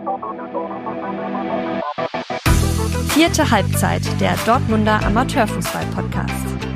Vierte Halbzeit, der Dortmunder Amateurfußball-Podcast.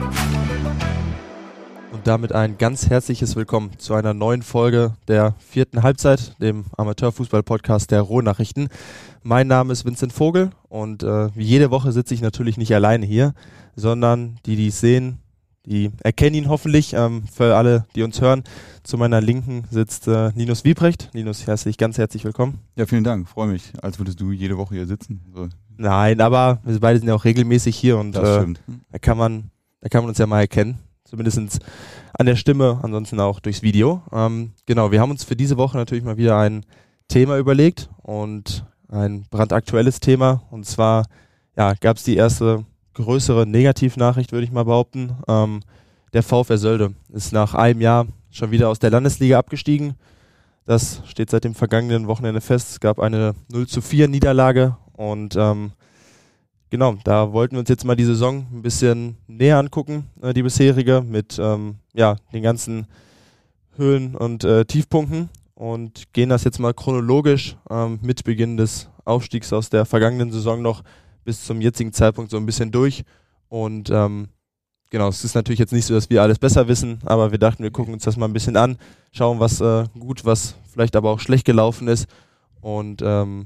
Und damit ein ganz herzliches Willkommen zu einer neuen Folge der vierten Halbzeit, dem Amateurfußball-Podcast der Ruhrnachrichten. Mein Name ist Vincent Vogel und wie jede Woche sitze ich natürlich nicht alleine hier, sondern die es sehen, die erkennen ihn hoffentlich. Für alle, die uns hören, zu meiner Linken sitzt Linus Wiebrecht. Linus, ganz herzlich willkommen. Ja, vielen Dank. Freue mich, als würdest du jede Woche hier sitzen. So. Nein, aber wir beide sind ja auch regelmäßig hier und da kann man uns ja mal erkennen. Zumindest an der Stimme, ansonsten auch durchs Video. Genau, wir haben uns für diese Woche natürlich mal wieder ein Thema überlegt und ein brandaktuelles Thema. Und zwar gab es die erste größere Negativnachricht, würde ich mal behaupten. Der VfR Sölde ist nach einem Jahr schon wieder aus der Landesliga abgestiegen. Das steht seit dem vergangenen Wochenende fest. Es gab eine 0:4 Niederlage und genau, da wollten wir uns jetzt mal die Saison ein bisschen näher angucken, die bisherige, mit den ganzen Höhen und Tiefpunkten und gehen das jetzt mal chronologisch mit Beginn des Aufstiegs aus der vergangenen Saison noch bis zum jetzigen Zeitpunkt so ein bisschen durch. Und genau, es ist natürlich jetzt nicht so, dass wir alles besser wissen, aber wir dachten, wir gucken uns das mal ein bisschen an, schauen, was gut, was vielleicht aber auch schlecht gelaufen ist und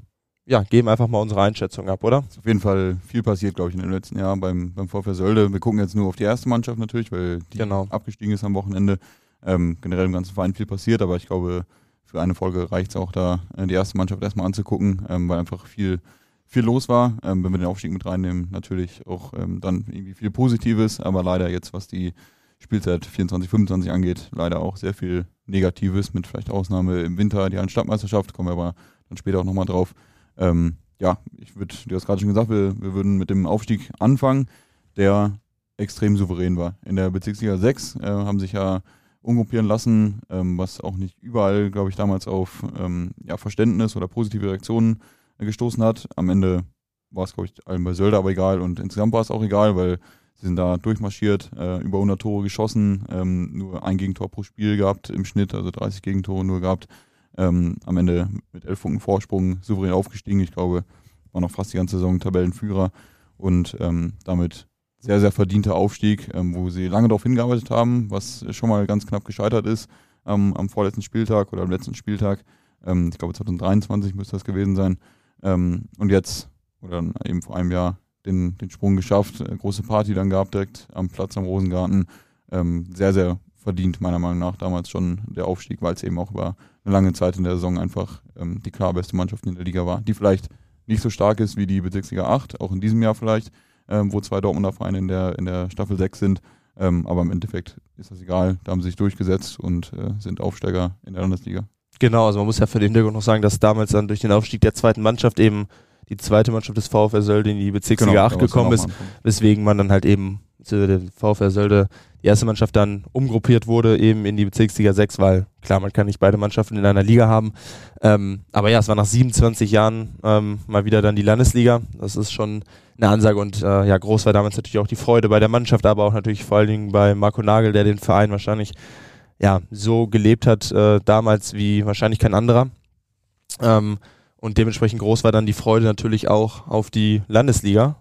geben einfach mal unsere Einschätzung ab, oder? Ist auf jeden Fall viel passiert, glaube ich, in den letzten Jahren beim VfR Sölde. Wir gucken jetzt nur auf die erste Mannschaft natürlich, weil die abgestiegen ist am Wochenende. Generell im ganzen Verein viel passiert, aber ich glaube, für eine Folge reicht es auch da, die erste Mannschaft erstmal anzugucken, weil einfach viel los war. Wenn wir den Aufstieg mit reinnehmen, natürlich auch dann irgendwie viel Positives, aber leider jetzt, was die Spielzeit 24/25 angeht, leider auch sehr viel Negatives, mit vielleicht Ausnahme im Winter, die Stadtmeisterschaft, kommen wir aber dann später auch nochmal drauf. Du hast gerade schon gesagt, wir würden mit dem Aufstieg anfangen, der extrem souverän war. In der Bezirksliga 6 haben sich ja umgruppieren lassen, was auch nicht überall, glaube ich, damals auf Verständnis oder positive Reaktionen gestoßen hat. Am Ende war es, glaube ich, allen bei Sölde aber egal und insgesamt war es auch egal, weil sie sind da durchmarschiert, über 100 Tore geschossen, nur ein Gegentor pro Spiel gehabt im Schnitt, also 30 Gegentore nur gehabt. Am Ende mit 11 Punkten Vorsprung souverän aufgestiegen. Ich glaube, war noch fast die ganze Saison Tabellenführer und damit sehr, sehr verdienter Aufstieg, wo sie lange darauf hingearbeitet haben, was schon mal ganz knapp gescheitert ist am vorletzten Spieltag oder am letzten Spieltag. Ich glaube 2023 müsste das gewesen sein. Und jetzt, oder eben vor einem Jahr, den Sprung geschafft. Große Party dann gehabt direkt am Platz am Rosengarten. Sehr, sehr verdient, meiner Meinung nach, damals schon der Aufstieg, weil es eben auch über eine lange Zeit in der Saison einfach die klar beste Mannschaft in der Liga war, die vielleicht nicht so stark ist wie die Bezirksliga 8, auch in diesem Jahr vielleicht, wo 2 Dortmunder Vereine in der Staffel 6 sind, aber im Endeffekt ist das egal, da haben sie sich durchgesetzt und sind Aufsteiger in der Landesliga. Genau, also man muss ja für den Hintergrund noch sagen, dass damals dann durch den Aufstieg der zweiten Mannschaft eben die zweite Mannschaft des VfR Sölde in die Bezirksliga 8 gekommen ist, weswegen man dann halt eben zu der VfR Sölde die erste Mannschaft dann umgruppiert wurde, eben in die Bezirksliga 6, weil klar, man kann nicht beide Mannschaften in einer Liga haben. Aber ja, es war nach 27 Jahren mal wieder dann die Landesliga. Das ist schon eine Ansage und groß war damals natürlich auch die Freude bei der Mannschaft, aber auch natürlich vor allen Dingen bei Marco Nagel, der den Verein wahrscheinlich so gelebt hat damals wie wahrscheinlich kein anderer. Und dementsprechend groß war dann die Freude natürlich auch auf die Landesliga,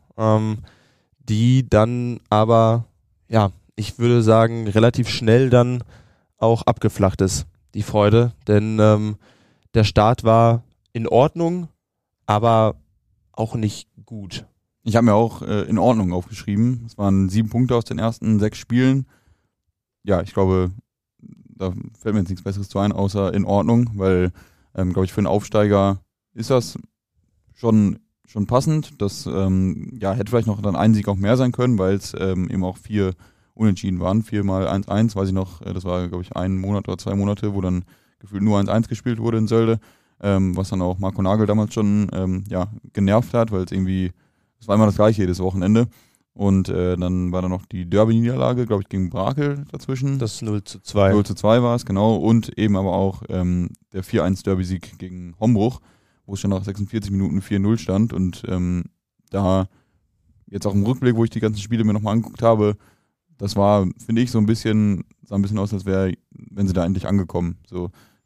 die dann aber, ich würde sagen, relativ schnell dann auch abgeflacht ist, die Freude. Denn der Start war in Ordnung, aber auch nicht gut. Ich habe mir auch in Ordnung aufgeschrieben. Es waren 7 Punkte aus den ersten 6 Spielen. Ja, ich glaube, da fällt mir jetzt nichts Besseres zu ein, außer in Ordnung, weil, glaube ich, für einen Aufsteiger ist das schon passend. Das hätte vielleicht noch dann ein Sieg auch mehr sein können, weil es eben auch 4 Unentschieden waren. 4x1-1, weiß ich noch, das war, glaube ich, 1 Monat oder 2 Monate, wo dann gefühlt nur 1-1 gespielt wurde in Sölde, was dann auch Marco Nagel damals schon genervt hat, weil es war immer das Gleiche jedes Wochenende. Und dann war da noch die Derby-Niederlage, glaube ich, gegen Brakel dazwischen. Das 0:2. 0:2 war es, genau. Und eben aber auch der 4-1 Derby-Sieg gegen Hombruch, wo es schon nach 46 Minuten 4-0 stand. Und da jetzt auch im Rückblick, wo ich die ganzen Spiele mir nochmal angeguckt habe, das war, finde ich, sah ein bisschen aus, als wenn sie da endlich angekommen. So,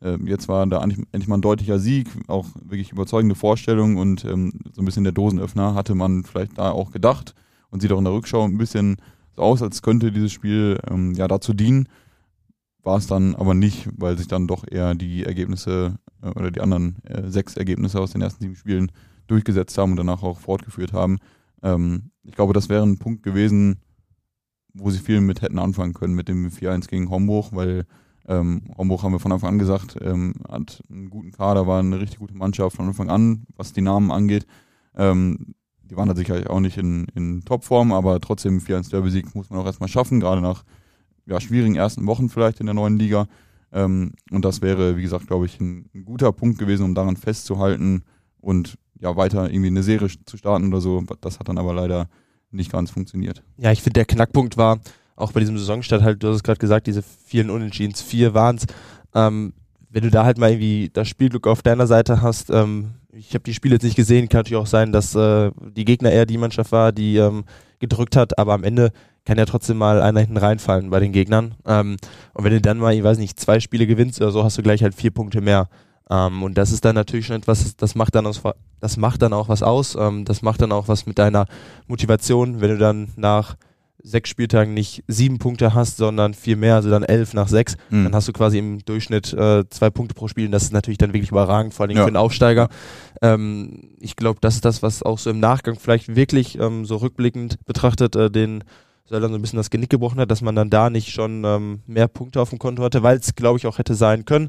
Jetzt war da endlich mal ein deutlicher Sieg, auch wirklich überzeugende Vorstellung und so ein bisschen der Dosenöffner hatte man vielleicht da auch gedacht und sieht auch in der Rückschau ein bisschen so aus, als könnte dieses Spiel dazu dienen. War es dann aber nicht, weil sich dann doch eher die Ergebnisse oder die anderen 6 Ergebnisse aus den ersten 7 Spielen durchgesetzt haben und danach auch fortgeführt haben. Ich glaube, das wäre ein Punkt gewesen, wo sie viel mit hätten anfangen können mit dem 4-1 gegen Homburg, weil Homburg, haben wir von Anfang an gesagt, hat einen guten Kader, war eine richtig gute Mannschaft von Anfang an, was die Namen angeht. Die waren da sicherlich auch nicht in Topform, aber trotzdem 4-1 Derby-Sieg muss man auch erstmal schaffen, gerade nach schwierigen ersten Wochen vielleicht in der neuen Liga. Und das wäre, wie gesagt, glaube ich, ein guter Punkt gewesen, um daran festzuhalten und weiter irgendwie eine Serie zu starten oder so. Das hat dann aber leider nicht ganz funktioniert. Ja, ich finde, der Knackpunkt war, auch bei diesem Saisonstart halt, du hast es gerade gesagt, diese vielen Unentschiedens, 4 waren es. Wenn du da halt mal irgendwie das Spielglück auf deiner Seite hast, ich habe die Spiele jetzt nicht gesehen, kann natürlich auch sein, dass die Gegner eher die Mannschaft war, die gedrückt hat, aber am Ende kann ja trotzdem mal einer hinten reinfallen bei den Gegnern. Und wenn du dann mal, ich weiß nicht, 2 Spiele gewinnst oder so, hast du gleich halt 4 Punkte mehr. Und das ist dann natürlich schon etwas, das macht dann auch was aus, das macht dann auch was mit deiner Motivation, wenn du dann nach 6 Spieltagen nicht 7 Punkte hast, sondern 4 mehr, also dann 11 nach 6, dann hast du quasi im Durchschnitt 2 Punkte pro Spiel und das ist natürlich dann wirklich überragend, vor allem für einen Aufsteiger. Ich glaube, das ist das, was auch so im Nachgang vielleicht wirklich so rückblickend betrachtet den Söldern so ein bisschen das Genick gebrochen hat, dass man dann da nicht schon mehr Punkte auf dem Konto hatte, weil es, glaube ich, auch hätte sein können,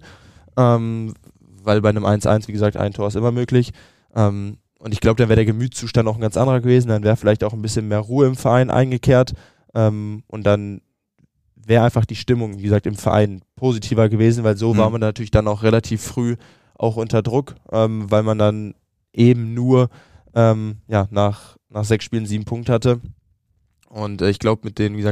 weil bei einem 1-1, wie gesagt, ein Tor ist immer möglich. Und ich glaube, dann wäre der Gemütszustand auch ein ganz anderer gewesen, dann wäre vielleicht auch ein bisschen mehr Ruhe im Verein eingekehrt und dann wäre einfach die Stimmung, wie gesagt, im Verein positiver gewesen, weil so war man natürlich dann auch relativ früh auch unter Druck, weil man dann eben nur nach 6 Spielen 7 Punkte hatte. Und ich glaube, mit den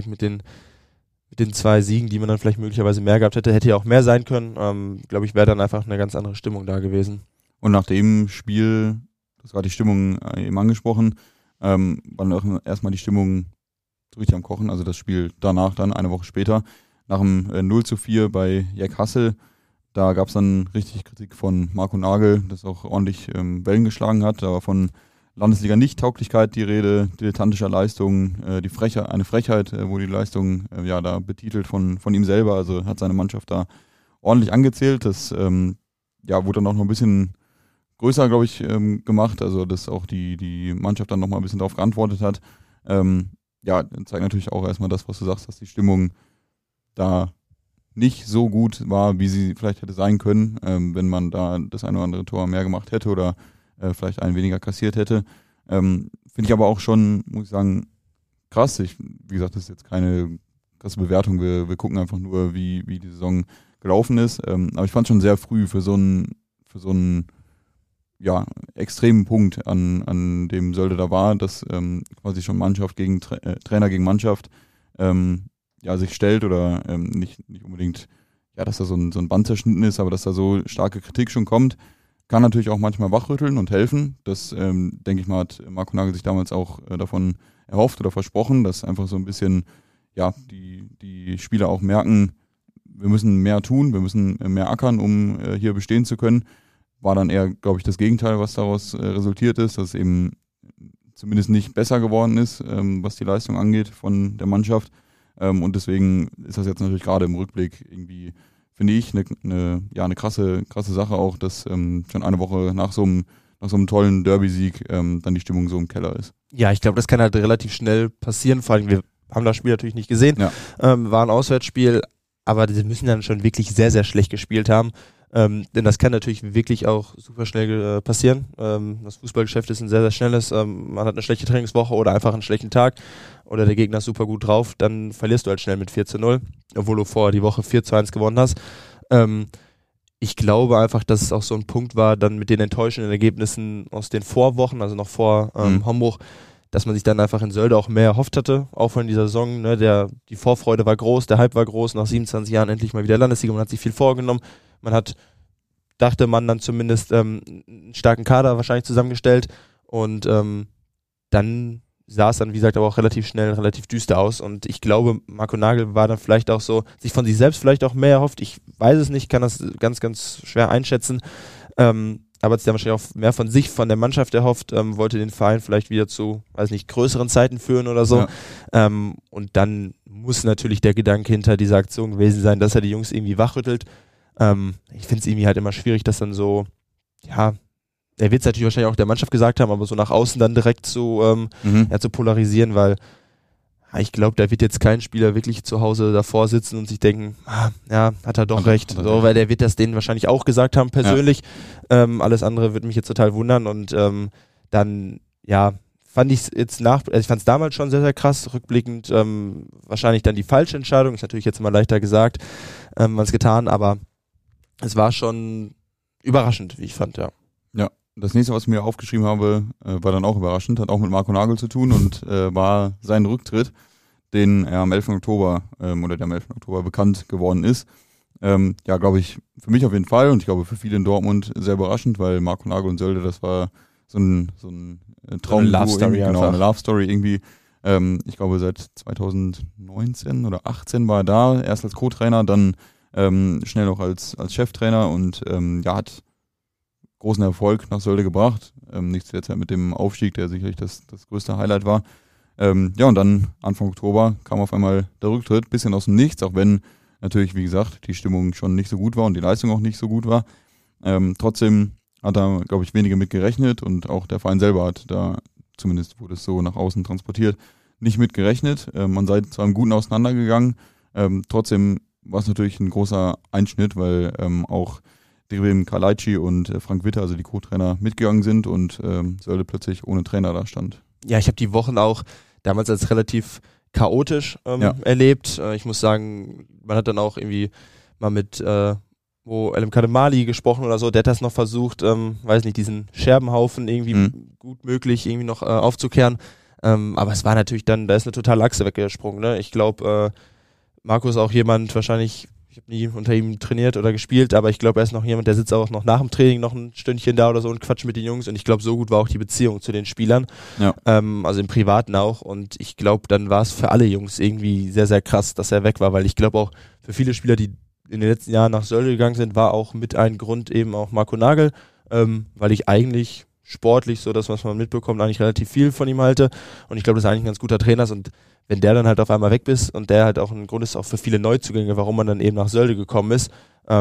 2 Siegen, die man dann vielleicht möglicherweise mehr gehabt hätte, hätte ja auch mehr sein können. Glaube ich, wäre dann einfach eine ganz andere Stimmung da gewesen. Und nach dem Spiel, das war die Stimmung eben angesprochen, war dann auch erstmal die Stimmung richtig am Kochen. Also das Spiel danach dann, eine Woche später, nach dem 0-4 bei Jack Hassel, da gab es dann richtig Kritik von Marco Nagel, das auch ordentlich Wellen geschlagen hat. Da war von Landesliga-Nicht-Tauglichkeit die Rede, dilettantischer Leistung, eine Frechheit, wo die Leistung da betitelt von ihm selber, also hat seine Mannschaft da ordentlich angezählt. Das wurde dann auch noch ein bisschen größer, glaube ich, gemacht, also dass auch die Mannschaft dann nochmal ein bisschen darauf geantwortet hat. Zeigt natürlich auch erstmal das, was du sagst, dass die Stimmung da nicht so gut war, wie sie vielleicht hätte sein können, wenn man da das eine oder andere Tor mehr gemacht hätte oder vielleicht einen weniger kassiert hätte. Finde ich aber auch schon, muss ich sagen, krass. Wie gesagt, das ist jetzt keine krasse Bewertung. Wir gucken einfach nur, wie die Saison gelaufen ist. Aber ich fand es schon sehr früh für so einen extremen Punkt an dem Sölde da war, dass quasi schon Mannschaft gegen Trainer gegen Mannschaft sich stellt oder nicht unbedingt, dass da so ein Band zerschnitten ist, aber dass da so starke Kritik schon kommt. Kann natürlich auch manchmal wachrütteln und helfen. Das, denke ich mal, hat Marco Nagel sich damals auch davon erhofft oder versprochen, dass einfach so ein bisschen, die Spieler auch merken, wir müssen mehr tun, wir müssen mehr ackern, um hier bestehen zu können. War dann eher, glaube ich, das Gegenteil, was daraus resultiert ist, dass es eben zumindest nicht besser geworden ist, was die Leistung angeht von der Mannschaft. Und deswegen ist das jetzt natürlich gerade im Rückblick irgendwie, finde ich, eine krasse Sache auch, dass schon eine Woche nach so einem tollen Derby-Sieg dann die Stimmung so im Keller ist. Ja, ich glaube, das kann halt relativ schnell passieren, vor allem wir haben das Spiel natürlich nicht gesehen, war ein Auswärtsspiel, aber sie müssen dann schon wirklich sehr, sehr schlecht gespielt haben, denn das kann natürlich wirklich auch super schnell passieren. Das Fußballgeschäft ist ein sehr, sehr schnelles, man hat eine schlechte Trainingswoche oder einfach einen schlechten Tag oder der Gegner ist super gut drauf, dann verlierst du halt schnell mit 4-0, obwohl du vorher die Woche 4-1 gewonnen hast. Ich glaube einfach, dass es auch so ein Punkt war, dann mit den enttäuschenden Ergebnissen aus den Vorwochen, also noch vor Homburg, dass man sich dann einfach in Sölde auch mehr erhofft hatte, auch von dieser Saison. Ne, die Vorfreude war groß, der Hype war groß, nach 27 Jahren endlich mal wieder Landesliga, man hat sich viel vorgenommen. Dachte man dann zumindest einen starken Kader wahrscheinlich zusammengestellt und dann sah es dann, wie gesagt, aber auch relativ schnell, relativ düster aus. Und ich glaube, Marco Nagel war dann vielleicht auch so, sich von sich selbst vielleicht auch mehr erhofft. Ich weiß es nicht, kann das ganz, ganz schwer einschätzen. Aber hat sich dann wahrscheinlich auch mehr von sich, von der Mannschaft erhofft, wollte den Verein vielleicht wieder zu, weiß nicht, größeren Zeiten führen oder so. Ja. Und dann muss natürlich der Gedanke hinter dieser Aktion gewesen sein, dass er die Jungs irgendwie wachrüttelt. Ich finde es irgendwie halt immer schwierig, dass dann so, ja, er wird es natürlich wahrscheinlich auch der Mannschaft gesagt haben, aber so nach außen dann direkt zu polarisieren, weil ich glaube, da wird jetzt kein Spieler wirklich zu Hause davor sitzen und sich denken, ja, hat er doch recht. So, weil der wird das denen wahrscheinlich auch gesagt haben, persönlich. Ja. Alles andere würde mich jetzt total wundern. Und dann, ja, fand ich es damals schon sehr, sehr krass. Rückblickend wahrscheinlich dann die falsche Entscheidung. Ist natürlich jetzt mal leichter gesagt, als getan, aber es war schon überraschend, wie ich fand, ja. Ja. Das nächste, was ich mir aufgeschrieben habe, war dann auch überraschend, hat auch mit Marco Nagel zu tun und war sein Rücktritt, den er am 11. Oktober oder der am 11. Oktober bekannt geworden ist. Ja, glaube ich, für mich auf jeden Fall und ich glaube für viele in Dortmund sehr überraschend, weil Marco Nagel und Sölde, das war so ein Traum. Eine Love-Story genau, eine Love-Story irgendwie. Ich glaube seit 2019 oder 18 war er da, erst als Co-Trainer, dann schnell noch als Cheftrainer und hat großen Erfolg nach Sölde gebracht. Nicht zuletzt mit dem Aufstieg, der sicherlich das größte Highlight war. Und dann Anfang Oktober kam auf einmal der Rücktritt, bisschen aus dem Nichts, auch wenn natürlich, wie gesagt, die Stimmung schon nicht so gut war und die Leistung auch nicht so gut war. Trotzdem hat da, glaube ich, wenige mit gerechnet und auch der Verein selber hat da, zumindest wurde es so nach außen transportiert, nicht mit gerechnet. Man sei zu einem Guten auseinandergegangen. Trotzdem war es natürlich ein großer Einschnitt, weil auch Deribim Kalaici und Frank Witte, also die Co-Trainer, mitgegangen sind und Sölde plötzlich ohne Trainer da stand. Ja, ich habe die Wochen auch damals als relativ chaotisch erlebt. Ich muss sagen, man hat dann auch irgendwie mal mit El Kademali gesprochen oder so, der hat das noch versucht, weiß nicht, diesen Scherbenhaufen irgendwie gut möglich irgendwie noch aufzukehren. Aber es war natürlich dann, da ist eine totale Achse weggesprungen. Ne? Ich glaube, Marco ist auch jemand, wahrscheinlich, ich habe nie unter ihm trainiert oder gespielt, aber ich glaube, er ist noch jemand, der sitzt auch noch nach dem Training noch ein Stündchen da oder so und quatscht mit den Jungs und ich glaube, so gut war auch die Beziehung zu den Spielern, also im Privaten auch und ich glaube, dann war es für alle Jungs irgendwie sehr, sehr krass, dass er weg war, weil ich glaube auch für viele Spieler, die in den letzten Jahren nach Sölde gegangen sind, war auch mit ein Grund eben auch Marco Nagel, weil ich eigentlich sportlich, so das, was man mitbekommt, eigentlich relativ viel von ihm halte und ich glaube, dass er eigentlich ein ganz guter Trainer ist und wenn der dann halt auf einmal weg ist und der halt auch ein Grund ist auch für viele Neuzugänge, warum man dann eben nach Sölde gekommen ist,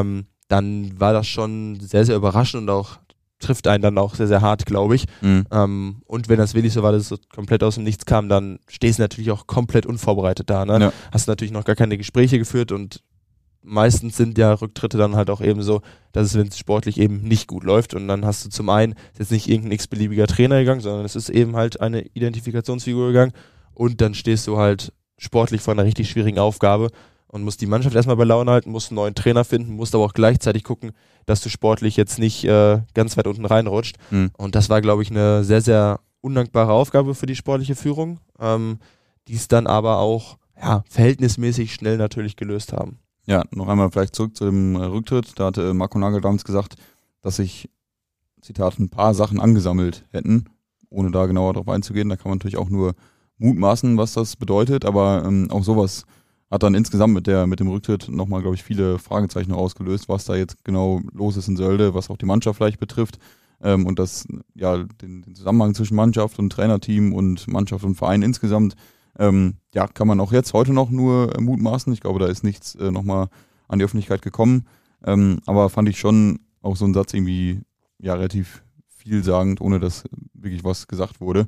dann war das schon sehr, sehr überraschend und auch trifft einen dann auch sehr, sehr hart, glaube ich. Und wenn das wirklich so war, dass es so komplett aus dem Nichts kam, dann stehst du natürlich auch komplett unvorbereitet da. Ne? Ja. Hast natürlich noch gar keine Gespräche geführt und meistens sind ja Rücktritte dann halt auch eben so, dass es, wenn es sportlich eben nicht gut läuft und dann hast du zum einen ist jetzt nicht irgendein x-beliebiger Trainer gegangen, sondern es ist eben halt eine Identifikationsfigur gegangen. Und dann stehst du halt sportlich vor einer richtig schwierigen Aufgabe und musst die Mannschaft erstmal bei Laune halten, musst einen neuen Trainer finden, musst aber auch gleichzeitig gucken, dass du sportlich jetzt nicht ganz weit unten reinrutscht. Und das war, glaube ich, eine sehr, sehr undankbare Aufgabe für die sportliche Führung, die es dann aber auch verhältnismäßig schnell natürlich gelöst haben. Ja, noch einmal vielleicht zurück zu dem Rücktritt. Da hatte Marco Nagel damals gesagt, dass sich, Zitat, ein paar Sachen angesammelt hätten, ohne da genauer drauf einzugehen. Da kann man natürlich auch nur mutmaßen, was das bedeutet, aber auch sowas hat dann insgesamt mit dem Rücktritt nochmal, glaube ich, viele Fragezeichen ausgelöst, was da jetzt genau los ist in Sölde, was auch die Mannschaft vielleicht betrifft und das, den Zusammenhang zwischen Mannschaft und Trainerteam und Mannschaft und Verein insgesamt, kann man auch jetzt heute noch nur mutmaßen. Ich glaube, da ist nichts nochmal an die Öffentlichkeit gekommen, aber fand ich schon auch so ein Satz irgendwie relativ vielsagend, ohne dass wirklich was gesagt wurde.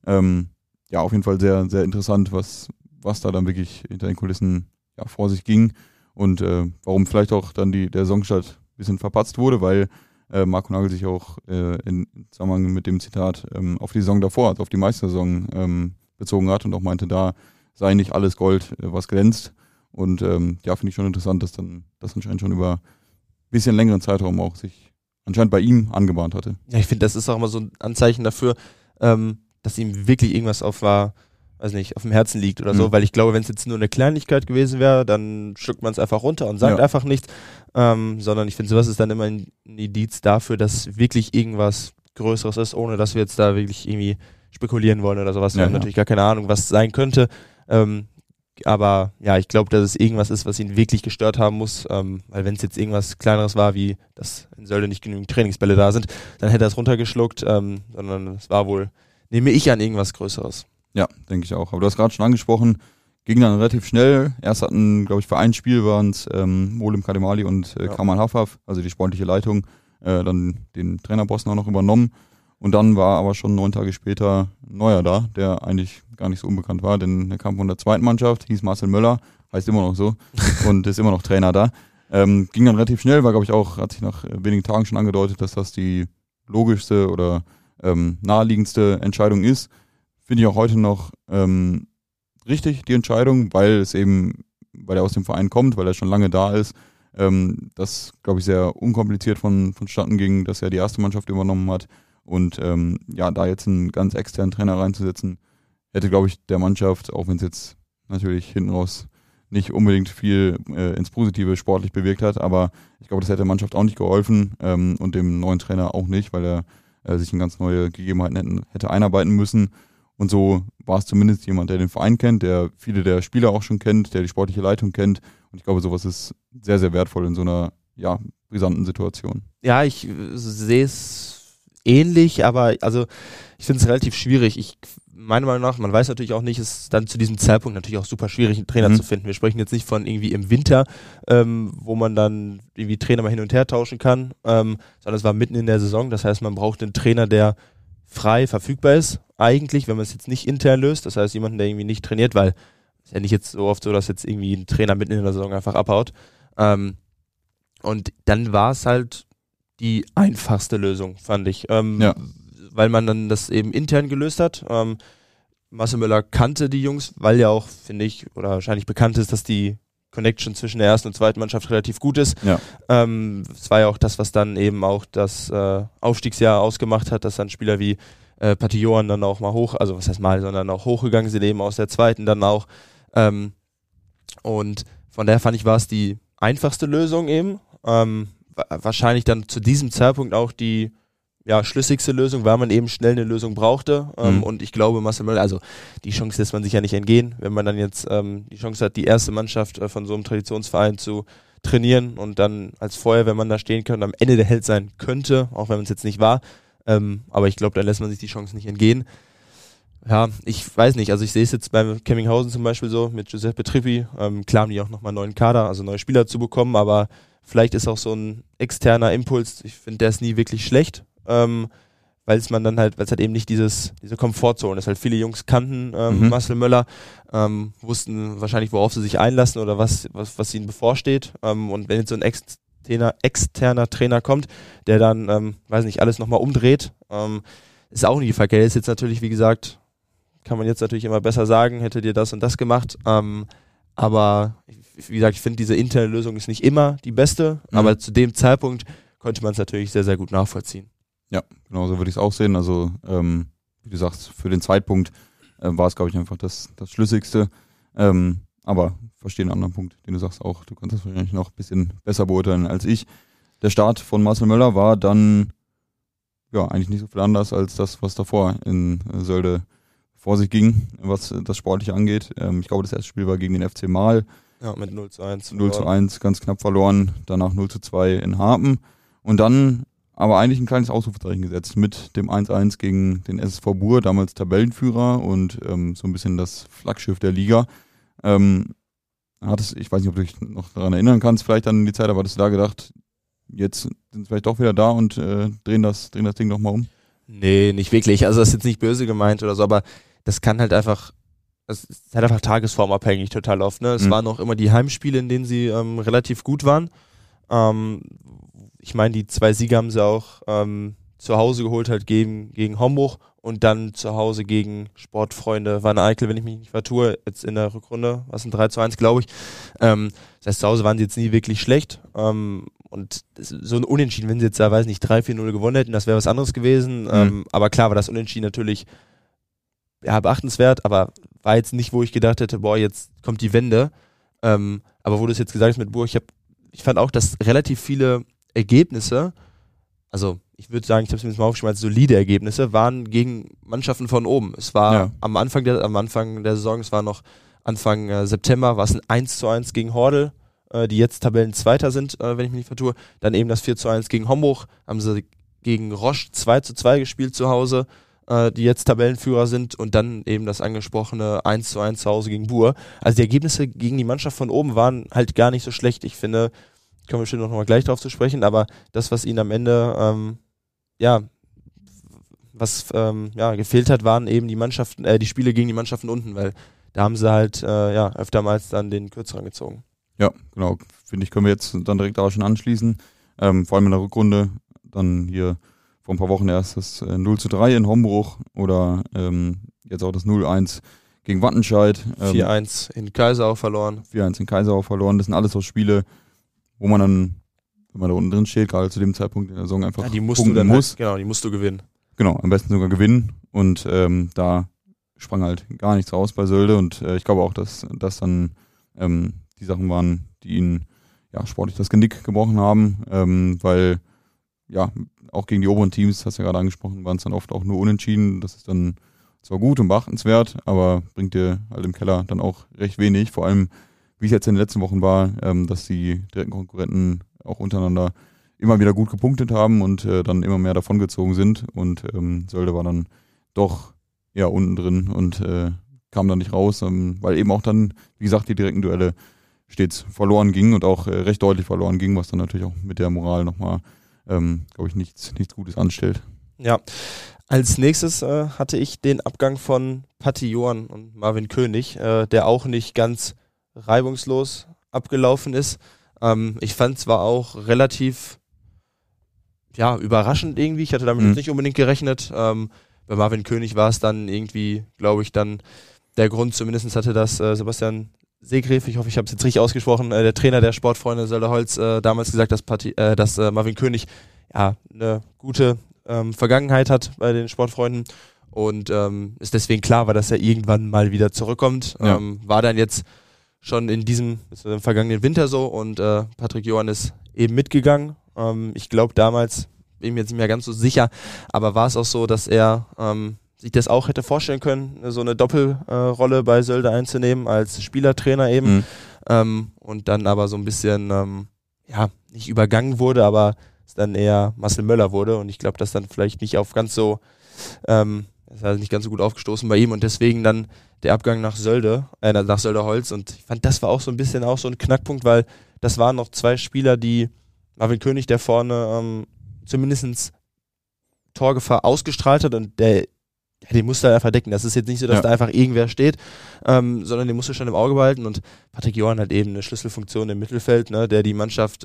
Auf jeden Fall sehr, sehr interessant, was da dann wirklich hinter den Kulissen vor sich ging und warum vielleicht auch dann der Saisonstart ein bisschen verpatzt wurde, weil Marco Nagel sich auch in Zusammenhang mit dem Zitat auf die Saison davor, also auf die Meistersaison bezogen hat und auch meinte, da sei nicht alles Gold, was glänzt. Und finde ich schon interessant, dass dann das anscheinend schon über ein bisschen längeren Zeitraum auch sich anscheinend bei ihm angebahnt hatte. Ja, ich finde, das ist auch immer so ein Anzeichen dafür, dass ihm wirklich irgendwas auf dem Herzen liegt oder so, weil ich glaube, wenn es jetzt nur eine Kleinigkeit gewesen wäre, dann schluckt man es einfach runter und sagt einfach nichts, sondern ich finde, sowas ist dann immer ein Indiz dafür, dass wirklich irgendwas Größeres ist, ohne dass wir jetzt da wirklich irgendwie spekulieren wollen oder sowas. Wir haben natürlich gar keine Ahnung, was sein könnte. Aber ja, ich glaube, dass es irgendwas ist, was ihn wirklich gestört haben muss, weil wenn es jetzt irgendwas Kleineres war, wie dass in Sölde nicht genügend Trainingsbälle da sind, dann hätte er es runtergeschluckt, sondern es war wohl, nehme ich an, irgendwas Größeres. Ja, denke ich auch. Aber du hast gerade schon angesprochen, ging dann relativ schnell. Erst hatten, glaube ich, für ein Spiel waren es Molim Kademali und Kamal Hafaf, also die sportliche Leitung, dann den Trainerposten auch noch übernommen. Und dann war aber schon 9 Tage später ein neuer da, der eigentlich gar nicht so unbekannt war, denn er kam von der zweiten Mannschaft, hieß Marcel Möller, heißt immer noch so und ist immer noch Trainer da. Ging dann relativ schnell, war glaube ich auch, hat sich nach wenigen Tagen schon angedeutet, dass das die logischste oder naheliegendste Entscheidung ist. Finde ich auch heute noch richtig, die Entscheidung, weil er aus dem Verein kommt, weil er schon lange da ist. Das, glaube ich, sehr unkompliziert vonstatten ging, dass er die erste Mannschaft übernommen hat. Und da jetzt einen ganz externen Trainer reinzusetzen, hätte, glaube ich, der Mannschaft, auch wenn es jetzt natürlich hinten raus nicht unbedingt viel ins Positive sportlich bewirkt hat, aber ich glaube, das hätte der Mannschaft auch nicht geholfen und dem neuen Trainer auch nicht, weil er sich in ganz neue Gegebenheiten hätte einarbeiten müssen. Und so war es zumindest jemand, der den Verein kennt, der viele der Spieler auch schon kennt, der die sportliche Leitung kennt. Und ich glaube, sowas ist sehr, sehr wertvoll in so einer brisanten Situation. Ja, ich sehe es ähnlich, aber also ich finde es relativ schwierig. Meiner Meinung nach, man weiß natürlich auch nicht, ist dann zu diesem Zeitpunkt natürlich auch super schwierig, einen Trainer zu finden. Wir sprechen jetzt nicht von irgendwie im Winter, wo man dann irgendwie Trainer mal hin und her tauschen kann, sondern es war mitten in der Saison. Das heißt, man braucht einen Trainer, der frei verfügbar ist, eigentlich, wenn man es jetzt nicht intern löst. Das heißt, jemanden, der irgendwie nicht trainiert, weil es ist ja nicht jetzt so oft so, dass jetzt irgendwie ein Trainer mitten in der Saison einfach abhaut. Und dann war es halt die einfachste Lösung, fand ich. Weil man dann das eben intern gelöst hat. Marcel Möller kannte die Jungs, weil ja auch, finde ich, oder wahrscheinlich bekannt ist, dass die Connection zwischen der ersten und zweiten Mannschaft relativ gut ist. Ja. Es war ja auch das, was dann eben auch das Aufstiegsjahr ausgemacht hat, dass dann Spieler wie Patillon dann auch mal sondern auch hochgegangen sind, eben aus der zweiten dann auch. Und von daher fand ich, war es die einfachste Lösung eben. Wahrscheinlich dann zu diesem Zeitpunkt auch die schlüssigste Lösung, weil man eben schnell eine Lösung brauchte. Und ich glaube, Marcel Möller, also die Chance lässt man sich ja nicht entgehen, wenn man dann jetzt die Chance hat, die erste Mannschaft von so einem Traditionsverein zu trainieren und dann als Feuerwehrmann da stehen kann und am Ende der Held sein könnte, auch wenn man es jetzt nicht war. Aber ich glaube, dann lässt man sich die Chance nicht entgehen. Ja, ich weiß nicht, also ich sehe es jetzt beim Kemminghausen zum Beispiel so, mit Giuseppe Trippi, klar haben die auch nochmal einen neuen Kader, also neue Spieler zu bekommen, aber vielleicht ist auch so ein externer Impuls, ich finde, der ist nie wirklich schlecht, weil es halt eben nicht diese Komfortzone ist. Halt viele Jungs kannten Marcel Möller, wussten wahrscheinlich, worauf sie sich einlassen oder was ihnen bevorsteht. Und wenn jetzt so ein externer Trainer kommt, der dann, alles nochmal umdreht, ist auch nicht verkehrt. Ist jetzt natürlich, wie gesagt, kann man jetzt natürlich immer besser sagen, hättet ihr das und das gemacht. Aber wie gesagt, ich finde, diese interne Lösung ist nicht immer die beste, aber zu dem Zeitpunkt konnte man es natürlich sehr, sehr gut nachvollziehen. Ja, genau so würde ich es auch sehen. Also, wie du sagst, für den Zeitpunkt war es, glaube ich, einfach das Schlüssigste. Aber verstehe den anderen Punkt, den du sagst auch. Du kannst das wahrscheinlich noch ein bisschen besser beurteilen als ich. Der Start von Marcel Möller war dann eigentlich nicht so viel anders als das, was davor in Sölde vor sich ging, was das Sportliche angeht. Ich glaube, das erste Spiel war gegen den FC Mahl. Ja, mit 0:1. 0:1, ganz knapp verloren. Danach 0:2 in Harpen. Und dann aber eigentlich ein kleines Ausrufezeichen gesetzt mit dem 1:1 gegen den SSV Buhr, damals Tabellenführer und so ein bisschen das Flaggschiff der Liga. Ich weiß nicht, ob du dich noch daran erinnern kannst, vielleicht an die Zeit, aber hattest du da gedacht, jetzt sind sie vielleicht doch wieder da und drehen das Ding nochmal um? Nee, nicht wirklich. Also das ist jetzt nicht böse gemeint oder so, aber das kann halt einfach, es ist halt einfach tagesformabhängig total oft. Ne? Es waren auch immer die Heimspiele, in denen sie relativ gut waren. Ich meine, die 2 Siege haben sie auch zu Hause geholt, halt gegen Homburg und dann zu Hause gegen Sportfreunde Wanne-Eickel, wenn ich mich nicht vertue, jetzt in der Rückrunde, was ein 3:1, glaube ich. Das heißt, zu Hause waren sie jetzt nie wirklich schlecht. Und so ein Unentschieden, wenn sie jetzt da, 3-4-0 gewonnen hätten, das wäre was anderes gewesen. Aber klar war das Unentschieden natürlich beachtenswert, aber war jetzt nicht, wo ich gedacht hätte, jetzt kommt die Wende. Aber wo du es jetzt gesagt hast mit Buhr, ich fand auch, dass relativ viele Ergebnisse also ich würde sagen, ich habe es mir jetzt mal aufgeschrieben, als solide Ergebnisse, waren gegen Mannschaften von oben. Es war am Anfang der Saison, es war noch Anfang September, war es ein 1:1 gegen Hordel, die jetzt Tabellenzweiter sind, wenn ich mich nicht vertue. Dann eben das 4:1 gegen Homburg, haben sie gegen Roche 2:2 gespielt zu Hause, die jetzt Tabellenführer sind, und dann eben das angesprochene 1:1 zu Hause gegen Buhr. Also die Ergebnisse gegen die Mannschaft von oben waren halt gar nicht so schlecht. Ich finde, kommen wir bestimmt noch mal gleich drauf zu sprechen, aber das, was ihnen am Ende gefehlt hat, waren eben die Spiele gegen die Mannschaften unten, weil da haben sie halt öftermals dann den Kürzeren gezogen. Ja, genau. Finde ich, können wir jetzt dann direkt da schon anschließen. Vor allem in der Rückrunde, dann hier vor ein paar Wochen erst das 0:3 in Hombruch oder jetzt auch das 0:1 gegen Wattenscheid. 4:1 in Kaisau verloren. 4:1 in Kaisau verloren. Das sind alles so Spiele, wo man dann, wenn man da unten drin steht, gerade zu dem Zeitpunkt in der Saison einfach die musst du dann muss. Genau, die musst du gewinnen. Genau, am besten sogar gewinnen. Und da sprang halt gar nichts raus bei Sölde. Und ich glaube auch, dass das dann die Sachen waren, die ihnen sportlich das Genick gebrochen haben, weil auch gegen die oberen Teams, hast du ja gerade angesprochen, waren es dann oft auch nur unentschieden. Das ist dann zwar gut und beachtenswert, aber bringt dir halt im Keller dann auch recht wenig. Vor allem, wie es jetzt in den letzten Wochen war, dass die direkten Konkurrenten auch untereinander immer wieder gut gepunktet haben und dann immer mehr davongezogen sind. Und Sölde war dann doch unten drin und kam dann nicht raus, weil eben auch dann, wie gesagt, die direkten Duelle stets verloren gingen und auch recht deutlich verloren gingen, was dann natürlich auch mit der Moral nochmal, glaube ich, nichts Gutes anstellt. Ja, als nächstes hatte ich den Abgang von Patti Johann und Marvin König, der auch nicht ganz reibungslos abgelaufen ist. Ich fand zwar auch relativ überraschend irgendwie, ich hatte damit jetzt nicht unbedingt gerechnet. Bei Marvin König war es dann irgendwie, glaube ich, dann der Grund, zumindest hatte das Sebastian Seegräf, ich hoffe, ich habe es jetzt richtig ausgesprochen, der Trainer der Sportfreunde Sölderholz, damals gesagt, dass Marvin König eine gute Vergangenheit hat bei den Sportfreunden und ist deswegen klar war, dass er irgendwann mal wieder zurückkommt. War dann jetzt schon in diesem vergangenen Winter so und Patrick Johann ist eben mitgegangen. Ich glaube damals, bin mir jetzt nicht mehr ganz so sicher, aber war es auch so, dass er sich das auch hätte vorstellen können, so eine Doppelrolle bei Sölde einzunehmen als Spielertrainer eben und dann aber so ein bisschen nicht übergangen wurde, aber es dann eher Marcel Möller wurde und ich glaube, das dann vielleicht nicht auf ganz so ist halt nicht ganz so gut aufgestoßen bei ihm und deswegen dann der Abgang nach Sölderholz und ich fand, das war auch so ein bisschen auch so ein Knackpunkt, weil das waren noch zwei Spieler, die Marvin König, der vorne zumindest Torgefahr ausgestrahlt hat und den musst du halt einfach decken. Das ist jetzt nicht so, dass da einfach irgendwer steht, sondern den musst du schon im Auge behalten und Patrick Johann hat eben eine Schlüsselfunktion im Mittelfeld, ne, der die Mannschaft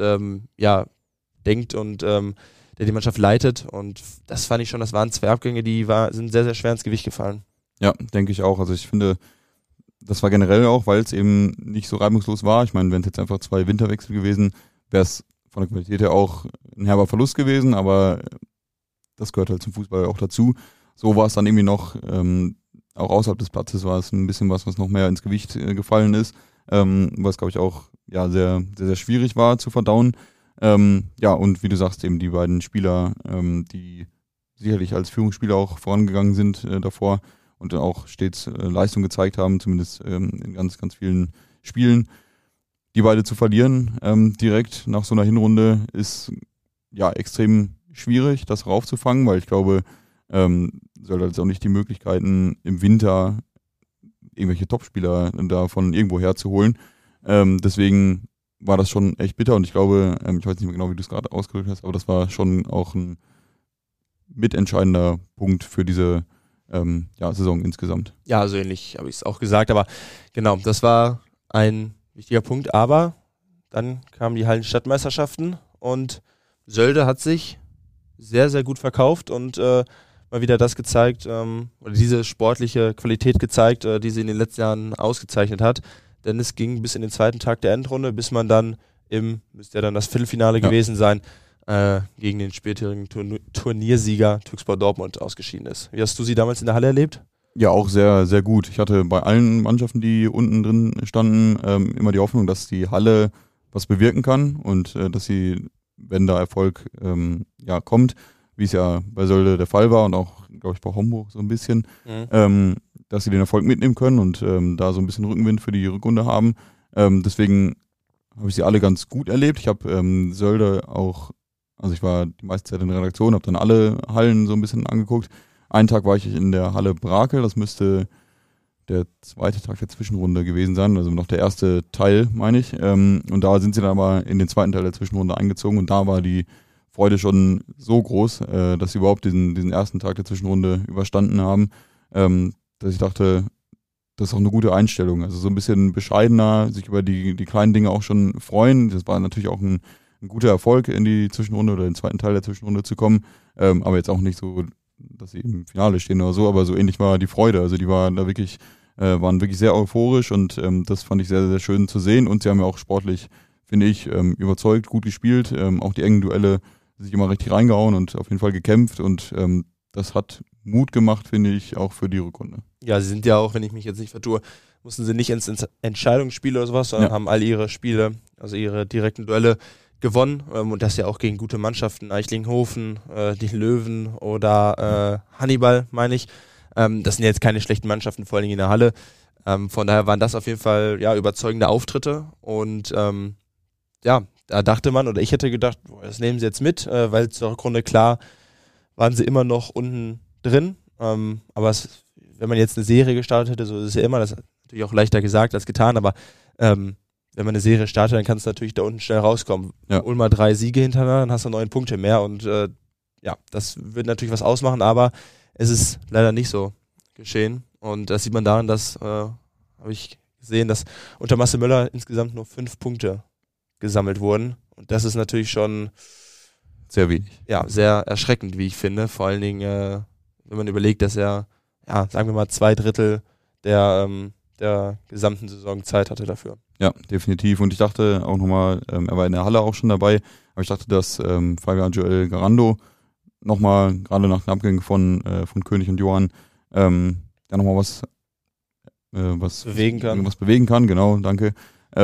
denkt und der die Mannschaft leitet und das fand ich schon, das waren zwei Abgänge, die sind sehr, sehr schwer ins Gewicht gefallen. Ja, denke ich auch. Also ich finde, das war generell auch, weil es eben nicht so reibungslos war. Ich meine, wenn es jetzt einfach 2 Winterwechsel gewesen, wäre es von der Qualität her auch ein herber Verlust gewesen, aber das gehört halt zum Fußball auch dazu. So war es dann irgendwie noch, auch außerhalb des Platzes war es ein bisschen was noch mehr ins Gewicht gefallen ist, was glaube ich auch sehr, sehr, sehr schwierig war zu verdauen. Und wie du sagst, eben die beiden Spieler, die sicherlich als Führungsspieler auch vorangegangen sind davor und auch stets Leistung gezeigt haben, zumindest in ganz, ganz vielen Spielen. Die beide zu verlieren direkt nach so einer Hinrunde ist extrem schwierig, das raufzufangen, weil ich glaube, Sölde hat auch nicht die Möglichkeiten im Winter irgendwelche Topspieler da von irgendwo herzuholen. Deswegen war das schon echt bitter und ich glaube, ich weiß nicht mehr genau, wie du es gerade ausgedrückt hast, aber das war schon auch ein mitentscheidender Punkt für diese Saison insgesamt. Ja, so ähnlich habe ich es auch gesagt, aber genau, das war ein wichtiger Punkt, aber dann kamen die Hallenstadtmeisterschaften und Sölde hat sich sehr, sehr gut verkauft und mal wieder das gezeigt, oder diese sportliche Qualität gezeigt, die sie in den letzten Jahren ausgezeichnet hat. Denn es ging bis in den zweiten Tag der Endrunde, bis man dann müsste ja dann das Viertelfinale gewesen sein, gegen den späteren Turniersieger Türkspor Dortmund ausgeschieden ist. Wie hast du sie damals in der Halle erlebt? Ja, auch sehr, sehr gut. Ich hatte bei allen Mannschaften, die unten drin standen, immer die Hoffnung, dass die Halle was bewirken kann und dass sie wenn da Erfolg kommt, wie es ja bei Sölde der Fall war und auch, glaube ich, bei Homburg so ein bisschen, dass sie den Erfolg mitnehmen können und da so ein bisschen Rückenwind für die Rückrunde haben. Deswegen habe ich sie alle ganz gut erlebt. Ich habe Sölde auch, also ich war die meiste Zeit in der Redaktion, habe dann alle Hallen so ein bisschen angeguckt. Einen Tag war ich in der Halle Brakel, das müsste der zweite Tag der Zwischenrunde gewesen sein, also noch der erste Teil, meine ich. Und da sind sie dann aber in den zweiten Teil der Zwischenrunde eingezogen und da war die Freude schon so groß, dass sie überhaupt diesen ersten Tag der Zwischenrunde überstanden haben, dass ich dachte, das ist auch eine gute Einstellung. Also so ein bisschen bescheidener, sich über die kleinen Dinge auch schon freuen. Das war natürlich auch ein guter Erfolg, in die Zwischenrunde oder den zweiten Teil der Zwischenrunde zu kommen. Aber jetzt auch nicht so, dass sie im Finale stehen oder so, aber so ähnlich war die Freude. Also die waren da wirklich, waren wirklich sehr euphorisch und das fand ich sehr, sehr schön zu sehen. Und sie haben ja auch sportlich, finde ich, überzeugt, gut gespielt. Auch die engen Duelle sich immer richtig reingehauen und auf jeden Fall gekämpft und das hat Mut gemacht, finde ich, auch für die Rückrunde. Ja, sie sind ja auch, wenn ich mich jetzt nicht vertue, mussten sie nicht ins Entscheidungsspiel oder sowas, sondern haben all ihre Spiele, also ihre direkten Duelle gewonnen und das ja auch gegen gute Mannschaften, Eichlinghofen, die Löwen oder Hannibal, meine ich. Das sind ja jetzt keine schlechten Mannschaften, vor allen Dingen in der Halle. Von daher waren das auf jeden Fall überzeugende Auftritte und da dachte man, oder ich hätte gedacht, das nehmen sie jetzt mit, weil zur Rückrunde klar waren sie immer noch unten drin, aber wenn man jetzt eine Serie gestartet hätte, so ist es ja immer, das ist natürlich auch leichter gesagt als getan, aber wenn man eine Serie startet, dann kann es natürlich da unten schnell rauskommen. Ja. Hol mal 3 Siege hintereinander, dann hast du 9 Punkte mehr und das wird natürlich was ausmachen, aber es ist leider nicht so geschehen und das sieht man daran, dass, habe ich gesehen, dass unter Marcel Möller insgesamt nur 5 Punkte gesammelt wurden und das ist natürlich schon sehr wenig. Ja, sehr erschreckend, wie ich finde, vor allen Dingen, wenn man überlegt, dass er, sagen wir mal 2/3 der gesamten Saison Zeit hatte dafür. Ja, definitiv. Und ich dachte auch nochmal, er war in der Halle auch schon dabei, aber ich dachte, dass Fabian Joel Garando nochmal, gerade nach dem Abgang von König und Johann, da nochmal was bewegen kann, genau, danke.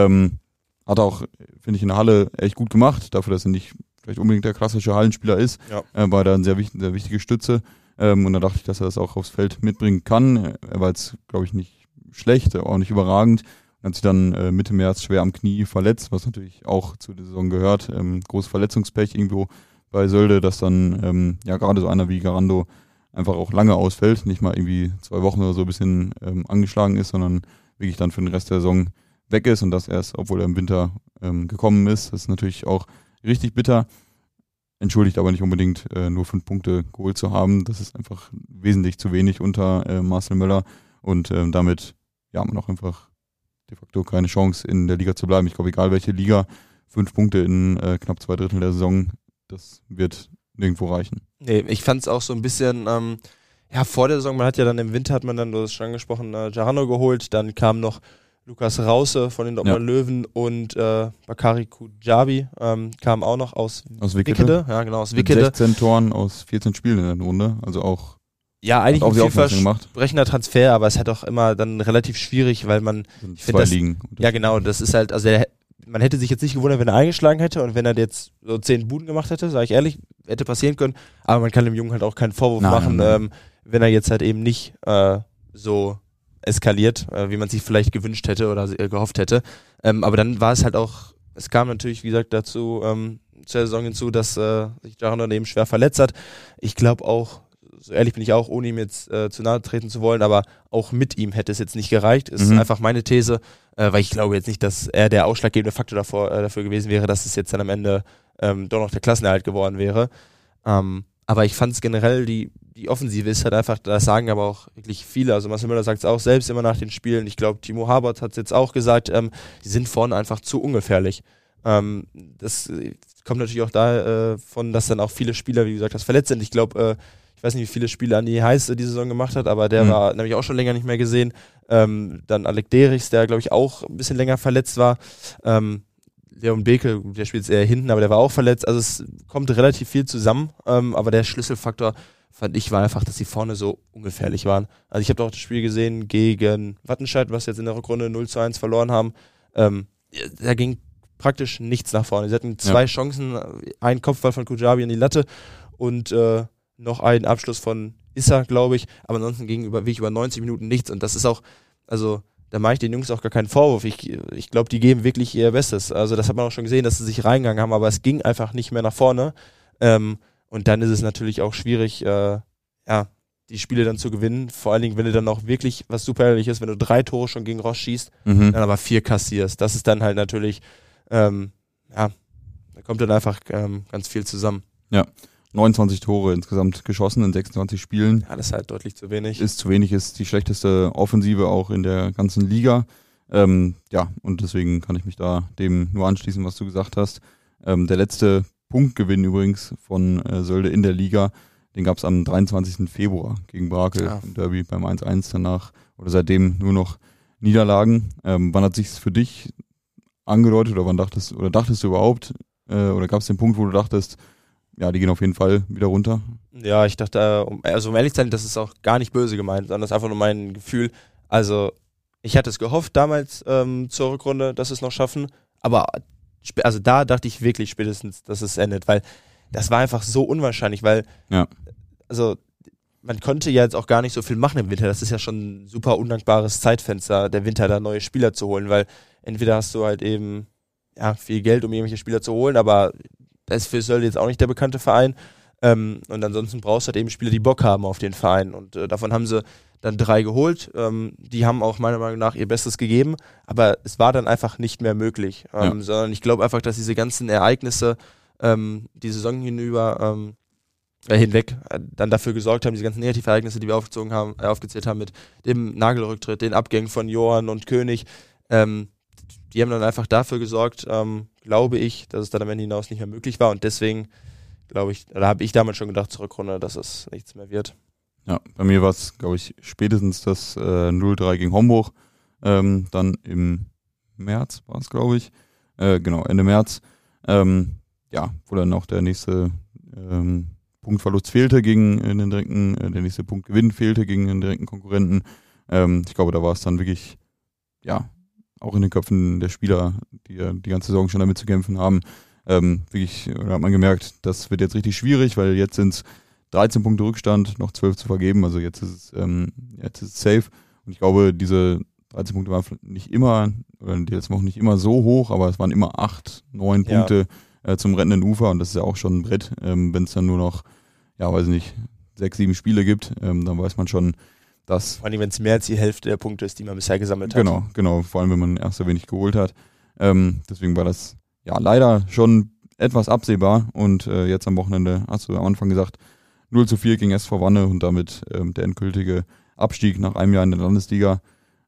Hat auch, finde ich, in der Halle echt gut gemacht, dafür, dass er nicht vielleicht unbedingt der klassische Hallenspieler ist, war da eine sehr wichtige Stütze. Und da dachte ich, dass er das auch aufs Feld mitbringen kann. Er war jetzt, glaube ich, nicht schlecht, auch nicht überragend. Hat sich dann Mitte März schwer am Knie verletzt, was natürlich auch zu der Saison gehört. Großes Verletzungspech irgendwo bei Sölde, dass dann gerade so einer wie Garando einfach auch lange ausfällt, nicht mal irgendwie 2 Wochen oder so ein bisschen angeschlagen ist, sondern wirklich dann für den Rest der Saison weg ist und das erst, obwohl er im Winter gekommen ist. Das ist natürlich auch richtig bitter. Entschuldigt aber nicht unbedingt nur 5 Punkte geholt zu haben. Das ist einfach wesentlich zu wenig unter Marcel Möller und damit hat man auch einfach de facto keine Chance in der Liga zu bleiben. Ich glaube, egal welche Liga, 5 Punkte in knapp 2/3 der Saison, das wird nirgendwo reichen. Nee, ich fand es auch so ein bisschen, vor der Saison, man hat ja dann im Winter, hat man dann, du hast schon angesprochen, Jarano geholt, dann kam noch Lukas Rause von den Dortmunder Löwen und Bakari Kujabi kam auch noch aus Wickede. Ja, genau, aus Wickede. 16 Toren aus 14 Spielen in der Runde, also auch eigentlich ein vielversprechender Transfer, aber es ist halt auch immer dann relativ schwierig, weil man... Ich finde Ligen. Ja, genau, das ist halt, also man hätte sich jetzt nicht gewundert, wenn er eingeschlagen hätte und wenn er jetzt so 10 Buden gemacht hätte, sage ich ehrlich, hätte passieren können, aber man kann dem Jungen halt auch keinen Vorwurf machen, wenn er jetzt halt eben nicht so eskaliert, wie man sich vielleicht gewünscht hätte oder gehofft hätte. Aber dann war es halt auch, es kam natürlich, wie gesagt, dazu zur Saison hinzu, dass sich Jarano eben schwer verletzt hat. Ich glaube auch, so ehrlich bin ich auch, ohne ihm jetzt zu nahe treten zu wollen, aber auch mit ihm hätte es jetzt nicht gereicht. Ist einfach meine These, weil ich glaube jetzt nicht, dass er der ausschlaggebende Faktor dafür gewesen wäre, dass es jetzt dann am Ende doch noch der Klassenerhalt geworden wäre. Aber ich fand es generell, die Offensive ist halt einfach, das sagen aber auch wirklich viele, also Marcel Möller sagt es auch selbst immer nach den Spielen, ich glaube Timo Habert hat es jetzt auch gesagt, die sind vorne einfach zu ungefährlich. Das kommt natürlich auch davon, dass dann auch viele Spieler, wie gesagt, verletzt sind. Ich glaube, ich weiß nicht, wie viele Spiele Andi Heiß die Saison gemacht hat, aber der war nämlich auch schon länger nicht mehr gesehen. Dann Alec Derichs, der glaube ich auch ein bisschen länger verletzt war. Leon Beke, der spielt jetzt eher hinten, aber der war auch verletzt. Also es kommt relativ viel zusammen, aber der Schlüsselfaktor fand ich war einfach, dass sie vorne so ungefährlich waren. Also ich habe doch das Spiel gesehen gegen Wattenscheid, was jetzt in der Rückrunde 0:1 verloren haben. Da ging praktisch nichts nach vorne. Sie hatten 2 Chancen, einen Kopfball von Kujabi in die Latte und noch einen Abschluss von Issa, glaube ich, aber ansonsten ging über 90 Minuten nichts und das ist auch, also da mache ich den Jungs auch gar keinen Vorwurf. Ich glaube, die geben wirklich ihr Bestes. Also das hat man auch schon gesehen, dass sie sich reingegangen haben, aber es ging einfach nicht mehr nach vorne. Und dann ist es natürlich auch schwierig, die Spiele dann zu gewinnen. Vor allen Dingen, wenn du dann auch wirklich was super ärgerlich ist, wenn du 3 Tore schon gegen Roche schießt, dann aber 4 kassierst. Das ist dann halt natürlich, da kommt dann einfach ganz viel zusammen. Ja. 29 Tore insgesamt geschossen in 26 Spielen. Ja, das ist halt deutlich zu wenig. Ist zu wenig, ist die schlechteste Offensive auch in der ganzen Liga. Und deswegen kann ich mich da dem nur anschließen, was du gesagt hast. Der letzte Punktgewinn übrigens von Sölde in der Liga, den gab es am 23. Februar gegen Brakel im Derby beim 1-1 danach. Oder seitdem nur noch Niederlagen. Wann hat sich's für dich angedeutet oder dachtest du überhaupt? Oder gab es den Punkt, wo du dachtest, ja, die gehen auf jeden Fall wieder runter? Ja, ich dachte, um ehrlich zu sein, das ist auch gar nicht böse gemeint, sondern das ist einfach nur mein Gefühl. Also, ich hatte es gehofft damals zur Rückrunde, dass sie es noch schaffen, aber da dachte ich wirklich spätestens, dass es endet, weil das war einfach so unwahrscheinlich, weil man konnte ja jetzt auch gar nicht so viel machen im Winter. Das ist ja schon ein super undankbares Zeitfenster, der Winter da neue Spieler zu holen, weil entweder hast du halt eben viel Geld, um irgendwelche Spieler zu holen, aber das ist für Sölde jetzt auch nicht der bekannte Verein. Und ansonsten brauchst du halt eben Spieler, die Bock haben auf den Verein. Und davon haben sie dann 3 geholt. Die haben auch meiner Meinung nach ihr Bestes gegeben. Aber es war dann einfach nicht mehr möglich. Sondern ich glaube einfach, dass diese ganzen Ereignisse die Saison hinweg dann dafür gesorgt haben, diese ganzen Negativereignisse, die wir aufgezählt haben mit dem Nagelrücktritt, den Abgängen von Johann und König, die haben dann einfach dafür gesorgt, glaube ich, dass es dann am Ende hinaus nicht mehr möglich war und deswegen glaube ich, da habe ich damals schon gedacht zur Rückrunde, dass es nichts mehr wird. Ja, bei mir war es, glaube ich, spätestens das 0-3 gegen Homburg, dann im März war es, glaube ich, Ende März, wo dann auch der nächste Punktverlust fehlte gegen den direkten, der nächste Punktgewinn fehlte gegen den direkten Konkurrenten. Ich glaube, da war es dann wirklich, auch in den Köpfen der Spieler, die die ganze Saison schon damit zu kämpfen haben, da hat man gemerkt, das wird jetzt richtig schwierig, weil jetzt sind es 13 Punkte Rückstand, noch 12 zu vergeben, also jetzt ist es safe. Und ich glaube, diese 13 Punkte waren nicht immer, oder die letzten Wochen nicht immer so hoch, aber es waren immer 8, 9 Punkte zum rettenden Ufer und das ist ja auch schon ein Brett, wenn es dann nur noch, 6, 7 Spiele gibt, dann weiß man schon, dass... Vor allem, wenn es mehr als die Hälfte der Punkte ist, die man bisher gesammelt hat. Genau, vor allem, wenn man erst so wenig geholt hat. Deswegen war das leider schon etwas absehbar und jetzt am Wochenende, hast du am Anfang gesagt, 0-4 gegen SV Wanne und damit der endgültige Abstieg nach einem Jahr in der Landesliga.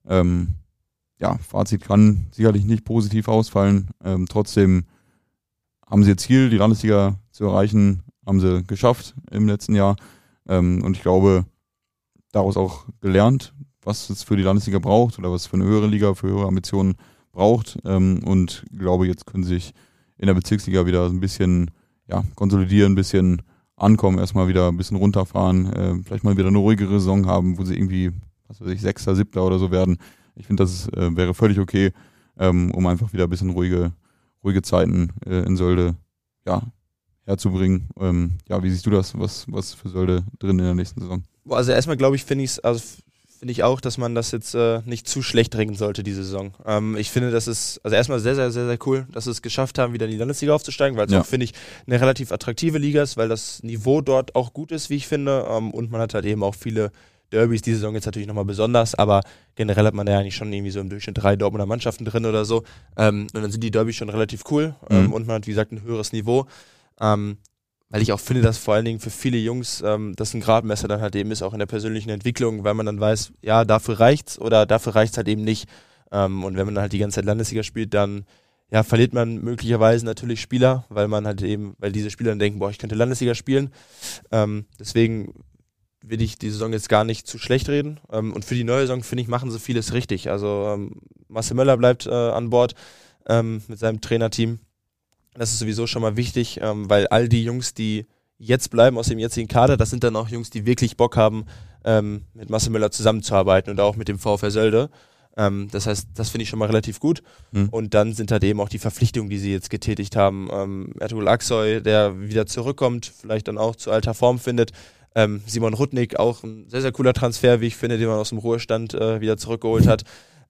Fazit kann sicherlich nicht positiv ausfallen. Trotzdem haben sie ihr Ziel, die Landesliga zu erreichen, haben sie geschafft im letzten Jahr. Und ich glaube, daraus auch gelernt, was es für die Landesliga braucht oder was es für eine höhere Liga, für höhere Ambitionen braucht. Und glaube, jetzt können sie sich in der Bezirksliga wieder ein bisschen konsolidieren, ein bisschen ankommen, erstmal wieder ein bisschen runterfahren, vielleicht mal wieder eine ruhigere Saison haben, wo sie irgendwie, 6., 7. oder so werden. Ich finde, das wäre völlig okay, um einfach wieder ein bisschen ruhige Zeiten in Sölde herzubringen. Wie siehst du das? Was für Sölde drin in der nächsten Saison? Also erstmal glaube ich, finde ich auch, dass man das jetzt nicht zu schlecht regeln sollte, diese Saison. Ich finde, das ist erstmal sehr, sehr, sehr, sehr cool, dass sie es geschafft haben, wieder in die Landesliga aufzusteigen, weil es auch, finde ich, eine relativ attraktive Liga ist, weil das Niveau dort auch gut ist, wie ich finde. Und man hat halt eben auch viele Derbys, diese Saison jetzt natürlich nochmal besonders, aber generell hat man da ja eigentlich schon irgendwie so im Durchschnitt 3 Dortmunder Mannschaften drin oder so. Und dann sind die Derbys schon relativ cool und man hat, wie gesagt, ein höheres Niveau. Weil ich auch finde, dass vor allen Dingen für viele Jungs das ein Gradmesser dann halt eben ist, auch in der persönlichen Entwicklung, weil man dann weiß, ja, dafür reicht's oder dafür reicht's halt eben nicht. Und wenn man dann halt die ganze Zeit Landesliga spielt, dann verliert man möglicherweise natürlich Spieler, weil diese Spieler dann denken, boah, ich könnte Landesliga spielen. Deswegen will ich die Saison jetzt gar nicht zu schlecht reden. Und für die neue Saison, finde ich, machen sie vieles richtig. Also Marcel Möller bleibt an Bord mit seinem Trainerteam. Das ist sowieso schon mal wichtig, weil all die Jungs, die jetzt bleiben aus dem jetzigen Kader, das sind dann auch Jungs, die wirklich Bock haben, mit Marcel Möller zusammenzuarbeiten und auch mit dem VfR Sölde. Das heißt, das finde ich schon mal relativ gut. Und dann sind halt eben auch die Verpflichtungen, die sie jetzt getätigt haben. Ertuğrul Aksoy, der wieder zurückkommt, vielleicht dann auch zu alter Form findet. Simon Rudnik, auch ein sehr, sehr cooler Transfer, wie ich finde, den man aus dem Ruhestand wieder zurückgeholt hat.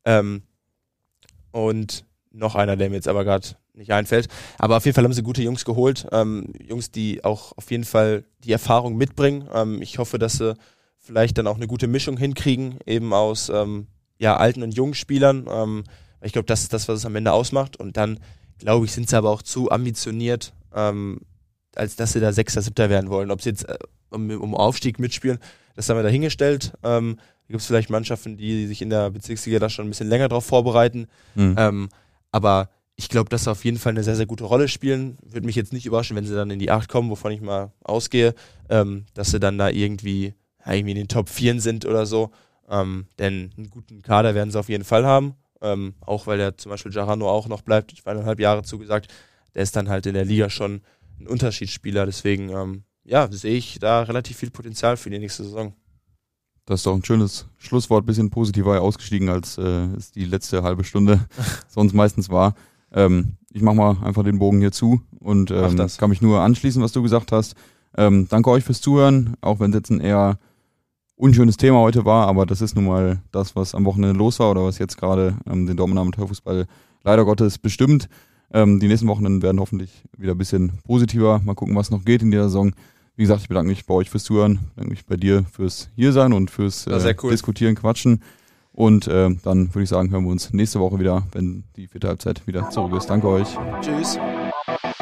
Und noch einer, der mir jetzt aber gerade nicht einfällt. Aber auf jeden Fall haben sie gute Jungs geholt. Jungs, die auch auf jeden Fall die Erfahrung mitbringen. Ich hoffe, dass sie vielleicht dann auch eine gute Mischung hinkriegen, eben aus alten und jungen Spielern. Ich glaube, das ist das, was es am Ende ausmacht. Und dann, glaube ich, sind sie aber auch zu ambitioniert, als dass sie da 6., 7. werden wollen. Ob sie jetzt um Aufstieg mitspielen, das haben wir dahingestellt. Da gibt es vielleicht Mannschaften, die sich in der Bezirksliga da schon ein bisschen länger drauf vorbereiten. Aber ich glaube, dass sie auf jeden Fall eine sehr, sehr gute Rolle spielen. Würde mich jetzt nicht überraschen, wenn sie dann in die 8 kommen, wovon ich mal ausgehe, dass sie dann da irgendwie in den Top 4 sind oder so. Denn einen guten Kader werden sie auf jeden Fall haben. Auch weil der zum Beispiel Jarano auch noch bleibt, 2,5 Jahre zugesagt. Der ist dann halt in der Liga schon ein Unterschiedsspieler. Deswegen sehe ich da relativ viel Potenzial für die nächste Saison. Das ist doch ein schönes Schlusswort, bisschen positiver ausgestiegen, als es die letzte halbe Stunde sonst meistens war. Ich mache mal einfach den Bogen hier zu und kann mich nur anschließen, was du gesagt hast. Danke euch fürs Zuhören, auch wenn es jetzt ein eher unschönes Thema heute war, aber das ist nun mal das, was am Wochenende los war oder was jetzt gerade den Dortmunder Amateurfußball leider Gottes bestimmt. Die nächsten Wochenenden werden hoffentlich wieder ein bisschen positiver. Mal gucken, was noch geht in der Saison. Wie gesagt, ich bedanke mich bei euch fürs Zuhören, bedanke mich bei dir fürs Hiersein und fürs Diskutieren, Quatschen. Und dann würde ich sagen, hören wir uns nächste Woche wieder, wenn die 4. Halbzeit wieder zurück ist. Danke euch. Tschüss.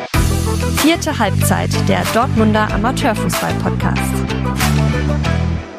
4. Halbzeit, der Dortmunder Amateurfußball-Podcast.